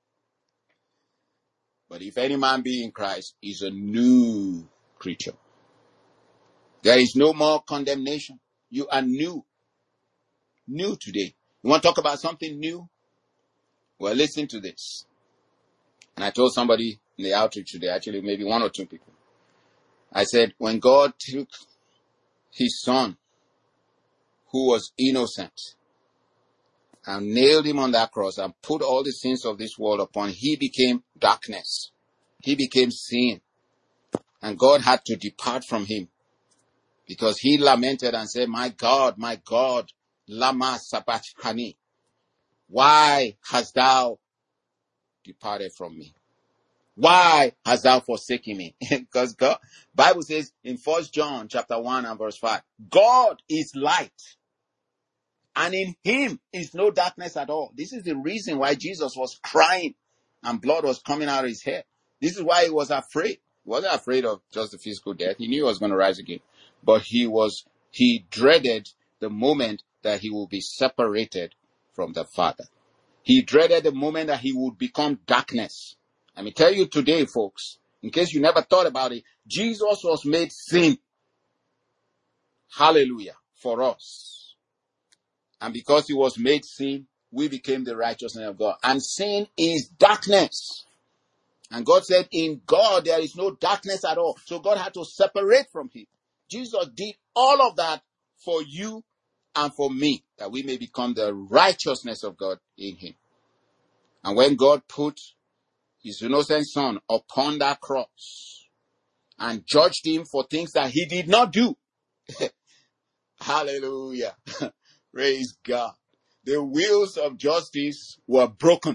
But if any man be in Christ, he is a new creature. There is no more condemnation. You are new. New today. You want to talk about something new? Well, listen to this. And I told somebody in the outreach today, actually maybe one or two people. I said, when God took his son, who was innocent, and nailed him on that cross and put all the sins of this world upon, he became darkness. He became sin. And God had to depart from him. Because he lamented and said, my God, my God, lama sabachthani. Why hast thou departed from me? Why hast thou forsaken me? Because God, Bible says in First John chapter one and verse five, God is light. And in him is no darkness at all. This is the reason why Jesus was crying and blood was coming out of his head. This is why he was afraid. He wasn't afraid of just the physical death. He knew he was going to rise again. But he was, he dreaded the moment that he would be separated from the Father. He dreaded the moment that he would become darkness. Let me tell you today, folks, in case you never thought about it, Jesus was made sin. Hallelujah. For us. And because he was made sin, we became the righteousness of God. And sin is darkness. And God said, in God, there is no darkness at all. So God had to separate from him. Jesus did all of that for you and for me, that we may become the righteousness of God in him. And when God put his innocent son upon that cross and judged him for things that he did not do, hallelujah, praise God, the wheels of justice were broken,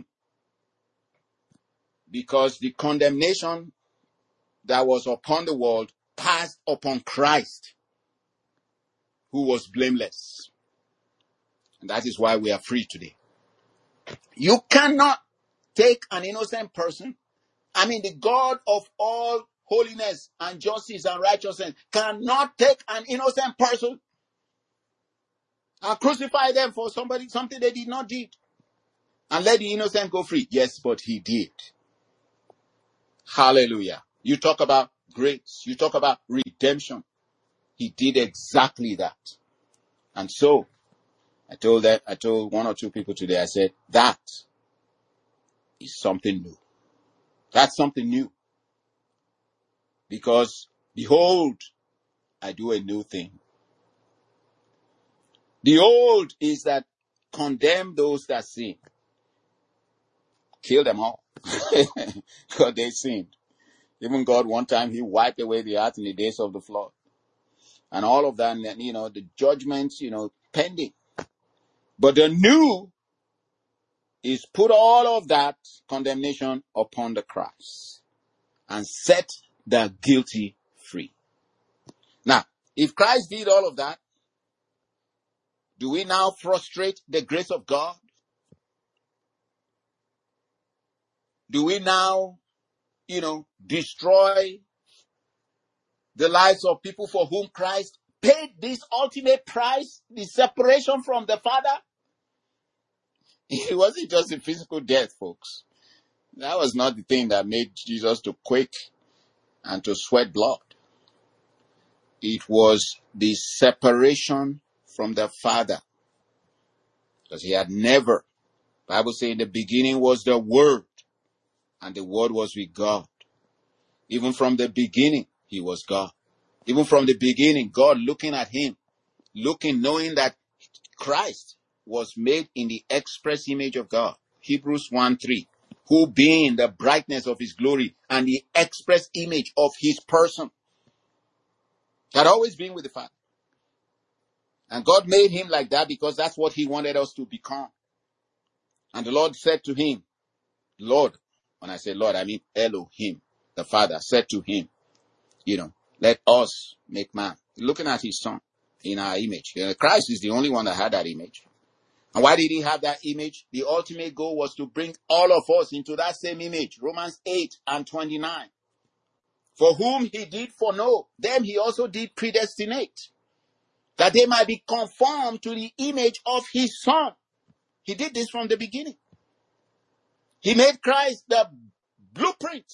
because the condemnation that was upon the world passed upon Christ, who was blameless. And that is why we are free today. You cannot take an innocent person. I mean, the God of all holiness and justice and righteousness cannot take an innocent person and crucify them for somebody, something they did not do, and let the innocent go free. Yes, but he did. Hallelujah. You talk about grace. You talk about redemption. He did exactly that. And so, I told that, I told one or two people today, I said, that is something new. That's something new. Because, behold, I do a new thing. The old is that condemn those that sin. Kill them all. Because they sinned. Even God, one time, he wiped away the earth in the days of the flood. And all of that, and, you know, the judgments, you know, pending. But the new is put all of that condemnation upon the cross and set the guilty free. Now, if Christ did all of that, do we now frustrate the grace of God? Do we now, you know, destroy the lives of people for whom Christ paid this ultimate price, the separation from the Father? It wasn't just a physical death, folks. That was not the thing that made Jesus to quake and to sweat blood. It was the separation from the Father. Because he had never, the Bible says in the beginning was the Word, and the Word was with God. Even from the beginning, he was God. Even from the beginning, God looking at him, looking, knowing that Christ was made in the express image of God. Hebrews one three. Who being the brightness of his glory and the express image of his person, had always been with the Father. And God made him like that because that's what he wanted us to become. And the Lord said to him, Lord, when I say Lord, I mean Elohim, the Father, said to him, you know, let us make man. Looking at his son in our image. You know, Christ is the only one that had that image. And why did he have that image? The ultimate goal was to bring all of us into that same image. Romans eight and twenty-nine. For whom he did foreknow, them he also did predestinate, that they might be conformed to the image of his son. He did this from the beginning. He made Christ the blueprint,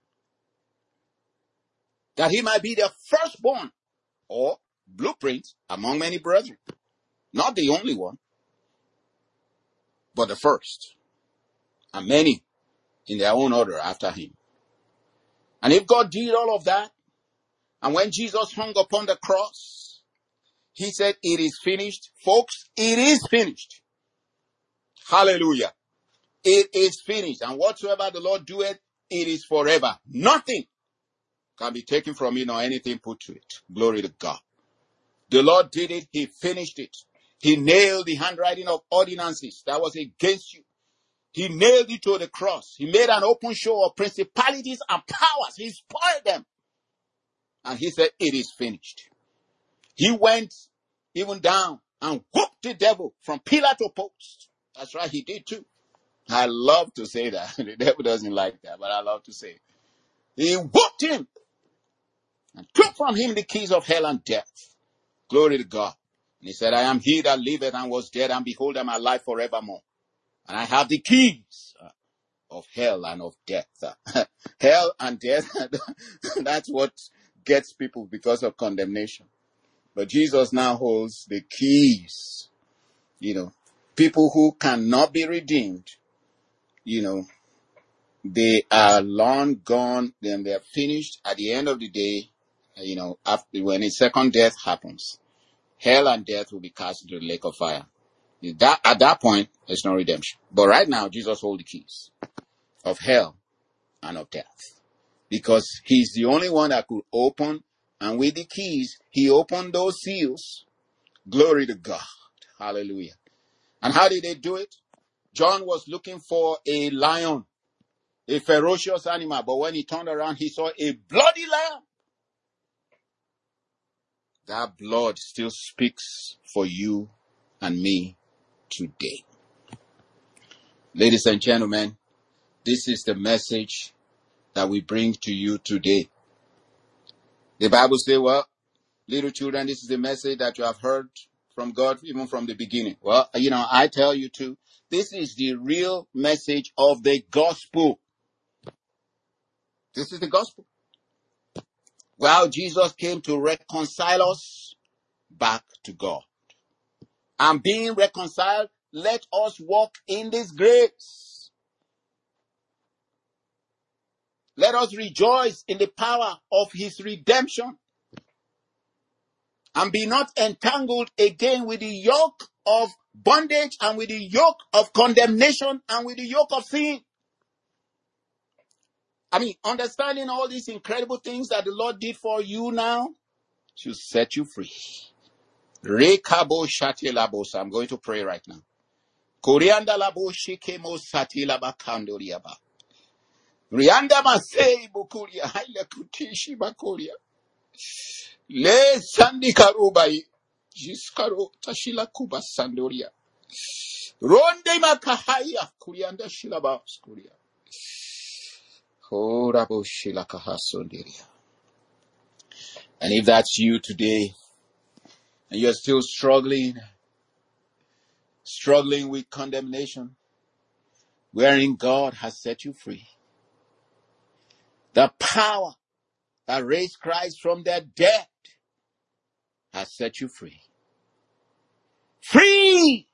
that he might be the firstborn, or blueprint among many brethren. Not the only one, but the first. And many in their own order after him. And if God did all of that, and when Jesus hung upon the cross, he said, it is finished. Folks, it is finished. Hallelujah. It is finished. And whatsoever the Lord doeth, it is forever. Nothing can be taken from it, nor anything put to it. Glory to God. The Lord did it. He finished it. He nailed the handwriting of ordinances that was against you. He nailed it to the cross. He made an open show of principalities and powers. He spoiled them. And he said, it is finished. He went even down and whooped the devil from pillar to post. That's right, he did too. I love to say that. The devil doesn't like that, but I love to say it. He whooped him and took from him the keys of hell and death. Glory to God. And he said, I am he that liveth and was dead, and behold, I am alive forevermore. And I have the keys of hell and of death. Hell and death, that's what gets people because of condemnation. But Jesus now holds the keys. You know, people who cannot be redeemed, you know, they are long gone, then they are finished. At the end of the day, you know, after when a second death happens, hell and death will be cast into the lake of fire. That, at that point, there's no redemption. But right now, Jesus holds the keys of hell and of death. Because he's the only one that could open, and with the keys, he opened those seals. Glory to God. Hallelujah. And how did they do it? John was looking for a lion, a ferocious animal, but when he turned around, he saw a bloody lamb. That blood still speaks for you and me today. Ladies and gentlemen, this is the message that we bring to you today. The Bible says, well, little children, this is the message that you have heard from God even from the beginning. Well, you know, I tell you too, this is the real message of the gospel. This is the gospel. Well, Jesus came to reconcile us back to God. And being reconciled, let us walk in this grace. Let us rejoice in the power of his redemption. And be not entangled again with the yoke of bondage and with the yoke of condemnation and with the yoke of sin. I mean, understanding all these incredible things that the Lord did for you now should set you free. Rekabo shati labos. I'm going to pray right now. Korianda labo shikemo sati labakando riaba. Rianda masei bukuria haila kutishi bakuria. Le sandi karubai. Jiskaro tashila kuba sandoria. Ronde makahaya kurianda shilabas kuria. Horabo shila kahasondiria. And if that's you today, and you're still struggling, struggling with condemnation, wherein God has set you free. The power that raised Christ from the dead has set you free. Free!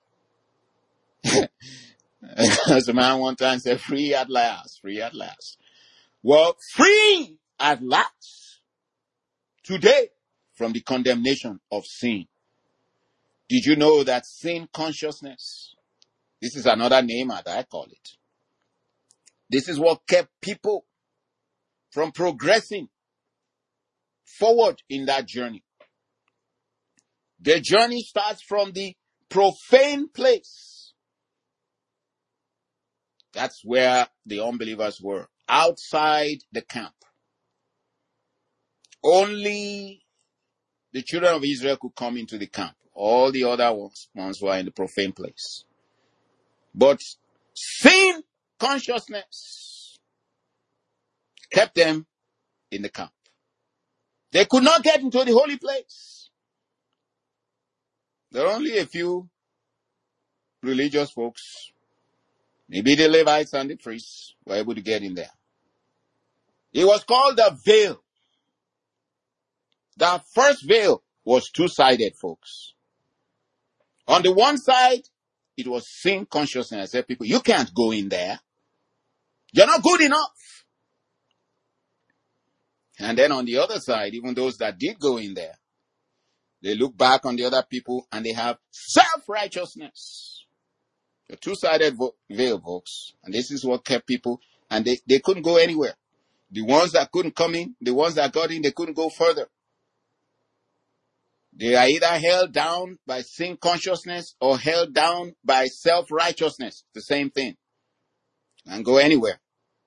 As a man one time said, free at last, free at last. Well, free at last. Today, from the condemnation of sin. Did you know that sin consciousness, this is another name that I call it. This is what kept people from progressing forward in that journey. The journey starts from the profane place. That's where the unbelievers were, outside the camp. Only the children of Israel could come into the camp. All the other ones, ones were in the profane place. But sin consciousness kept them in the camp. They could not get into the holy place. There are only a few religious folks, maybe the Levites and the priests, were able to get in there. It was called the veil. The first veil was two-sided, folks. On the one side, it was sin consciousness. I said, people, you can't go in there. You're not good enough. And then on the other side, even those that did go in there, they look back on the other people and they have self-righteousness. The two-sided veil, folks. And this is what kept people, and they, they couldn't go anywhere. The ones that couldn't come in, the ones that got in, they couldn't go further. They are either held down by sin consciousness or held down by self-righteousness. The same thing. And go anywhere.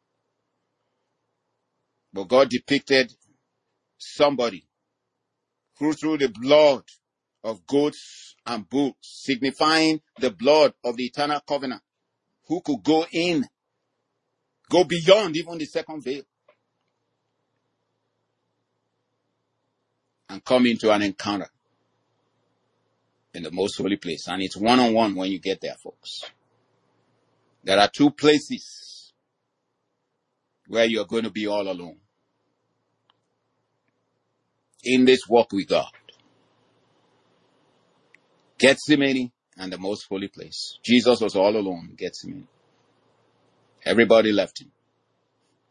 But God depicted somebody who through the blood of goats and bulls, signifying the blood of the eternal covenant, who could go in, go beyond even the second veil, and come into an encounter in the most holy place. And it's one-on-one when you get there, folks. There are two places where you're going to be all alone in this walk with God. Gethsemane and the most holy place. Jesus was all alone in Gethsemane. Everybody left him.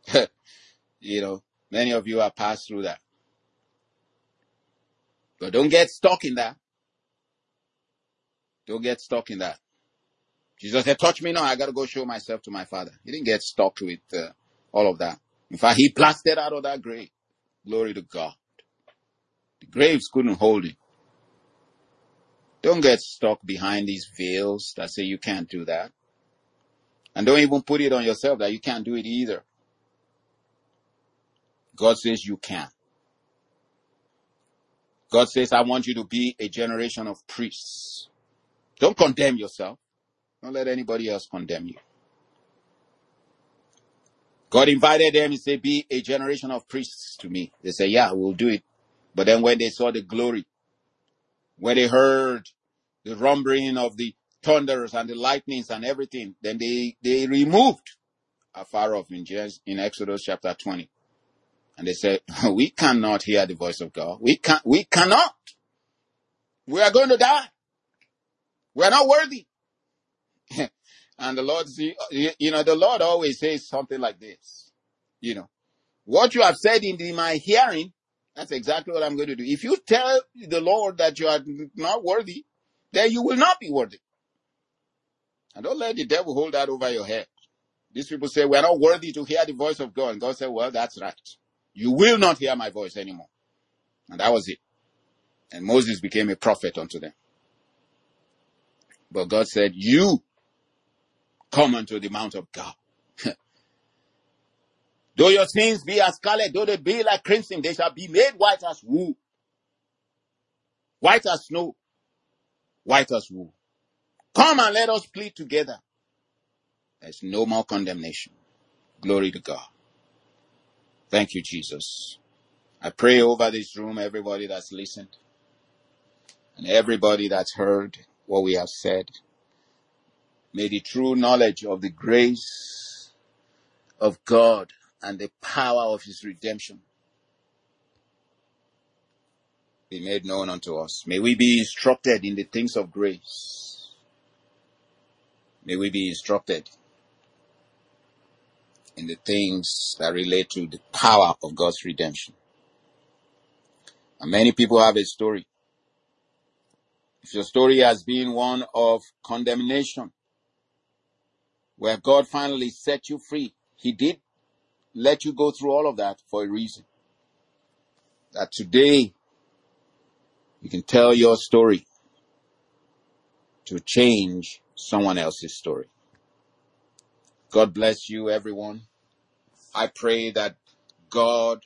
You know, many of you have passed through that. But don't get stuck in that. Don't get stuck in that. Jesus said, touch me now. I got to go show myself to my Father. He didn't get stuck with uh, all of that. In fact, he blasted out of that grave. Glory to God. The graves couldn't hold him. Don't get stuck behind these veils that say you can't do that. And don't even put it on yourself that you can't do it either. God says you can. God says, I want you to be a generation of priests. Don't condemn yourself. Don't let anybody else condemn you. God invited them, he said, be a generation of priests to me. They said, yeah, we'll do it. But then when they saw the glory, when they heard the rumbling of the thunders and the lightnings and everything, then they, they removed afar off in, in Exodus chapter twenty. And they said, we cannot hear the voice of God. We can't, we cannot. We are going to die. We are not worthy. And the Lord, you know, the Lord always says something like this. You know, what you have said in my hearing, that's exactly what I'm going to do. If you tell the Lord that you are not worthy, then you will not be worthy. And don't let the devil hold that over your head. These people say, we are not worthy to hear the voice of God. And God said, well, that's right. You will not hear my voice anymore. And that was it. And Moses became a prophet unto them. But God said, you come unto the mount of God. Though your sins be as scarlet, though they be like crimson, they shall be made white as wool. White as snow. White as wool. Come and let us plead together. There's no more condemnation. Glory to God. Thank you, Jesus. I pray over this room, everybody that's listened, and everybody that's heard what we have said. May the true knowledge of the grace of God and the power of his redemption be made known unto us. May we be instructed in the things of grace. May we be instructed in the things that relate to the power of God's redemption. And many people have a story. If your story has been one of condemnation, where God finally set you free, he did let you go through all of that for a reason. That today, you can tell your story to change someone else's story. God bless you, everyone. I pray that God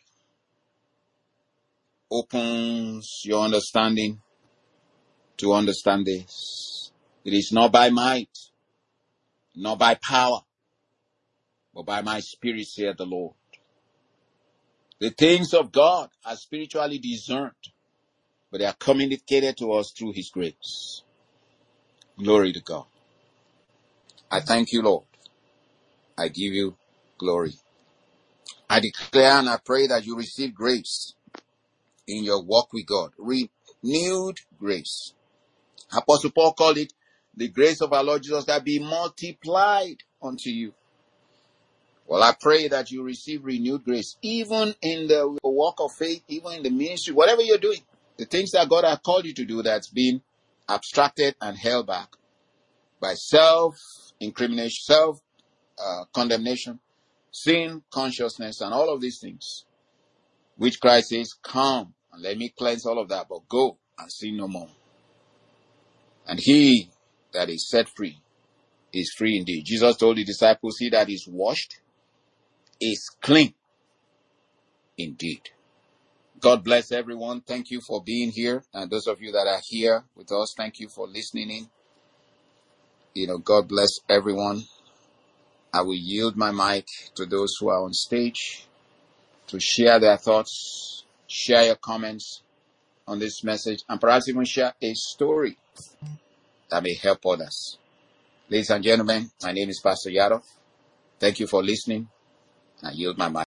opens your understanding to understand this. It is not by might, not by power, but by my spirit, saith the Lord. The things of God are spiritually discerned, but they are communicated to us through his grace. Glory to God. I thank you, Lord. I give you glory. I declare and I pray that you receive grace in your walk with God. Renewed grace. Apostle Paul called it the grace of our Lord Jesus that be multiplied unto you. Well, I pray that you receive renewed grace, even in the walk of faith, even in the ministry, whatever you're doing. The things that God has called you to do that's been abstracted and held back by self-incrimination, self-condemnation, sin, consciousness, and all of these things, which Christ says, come and let me cleanse all of that, but go and sin no more. And he that is set free is free indeed. Jesus told the disciples, he that is washed is clean indeed. God bless everyone. Thank you for being here. And those of you that are here with us, thank you for listening in. You know, God bless everyone. I will yield my mic to those who are on stage to share their thoughts, share your comments on this message, and perhaps even share a story that may help others. Ladies and gentlemen, my name is Pastor Yaro. Thank you for listening. I yield my mic.